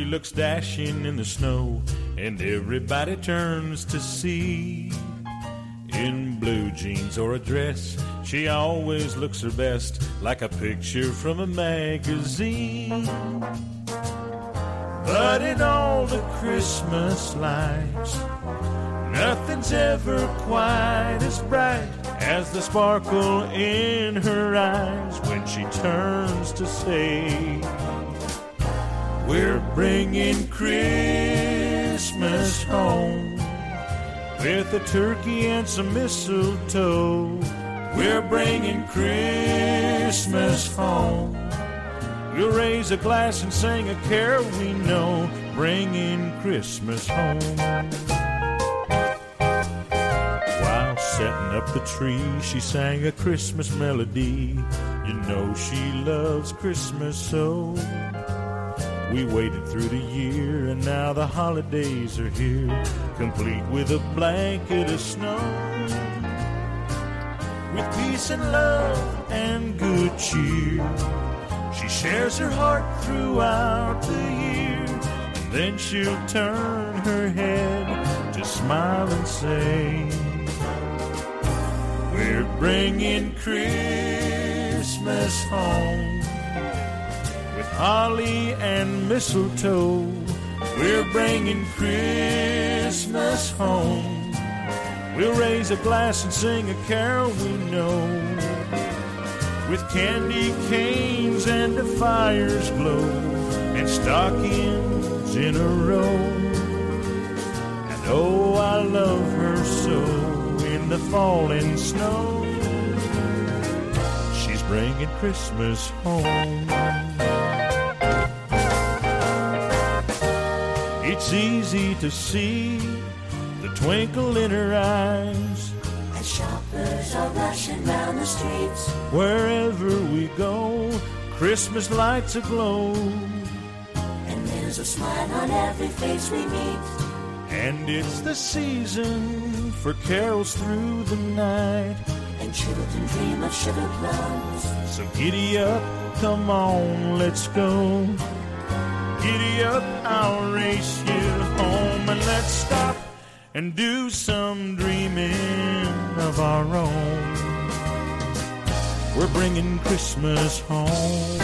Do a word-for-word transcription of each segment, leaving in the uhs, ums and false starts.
looks dashing in the snow, and everybody turns to see. In blue jeans or a dress, she always looks her best, like a picture from a magazine. But in all the Christmas lights, nothing's ever quite as bright as the sparkle in her eyes when she turns to say, we're bringing Christmas home with a turkey and some mistletoe. We're bringing Christmas home. We'll raise a glass and sing a carol we know, bringing Christmas home. While setting up the tree, she sang a Christmas melody. You know she loves Christmas so. We waited through the year, and now the holidays are here, complete with a blanket of snow. With peace and love and good cheer, she shares her heart throughout the year. And then she'll turn her head to smile and say, we're bringing Christmas home. With holly and mistletoe, we're bringing Christmas home. We'll raise a glass and sing a carol we know, with candy canes and the fire's glow, and stockings in a row. And oh, I love her so in the falling snow. She's bringing Christmas home. It's easy to see the twinkle in her eyes as shoppers are rushing round the streets. Wherever we go, Christmas lights aglow, and there's a smile on every face we meet. And it's the season for carols through the night, and children dream of sugar plums. So giddy up, come on, let's go. Giddy up, I'll race you home, and let's stop and do some dreaming of our own. We're bringing Christmas home.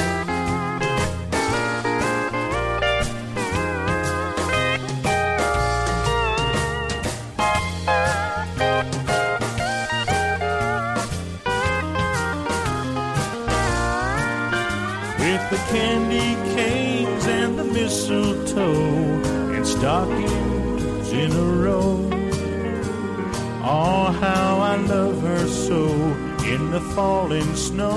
With the candy canes and the mistletoe and stockings in a row. Oh, how I love her so in the falling snow.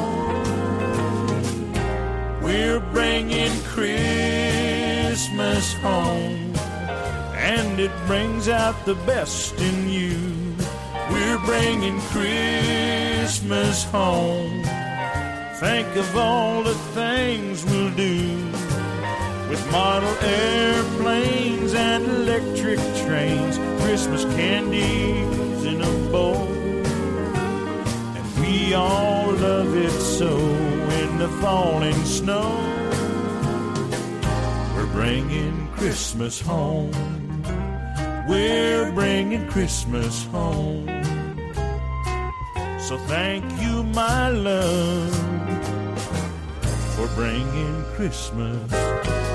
We're bringing Christmas home, and it brings out the best in you. We're bringing Christmas home. Think of all the things we'll do, with model airplanes and electric trains, Christmas candies in a bowl. And we all love it so in the falling snow. We're bringing Christmas home. We're bringing Christmas home. So thank you, my love, for bringing Christmas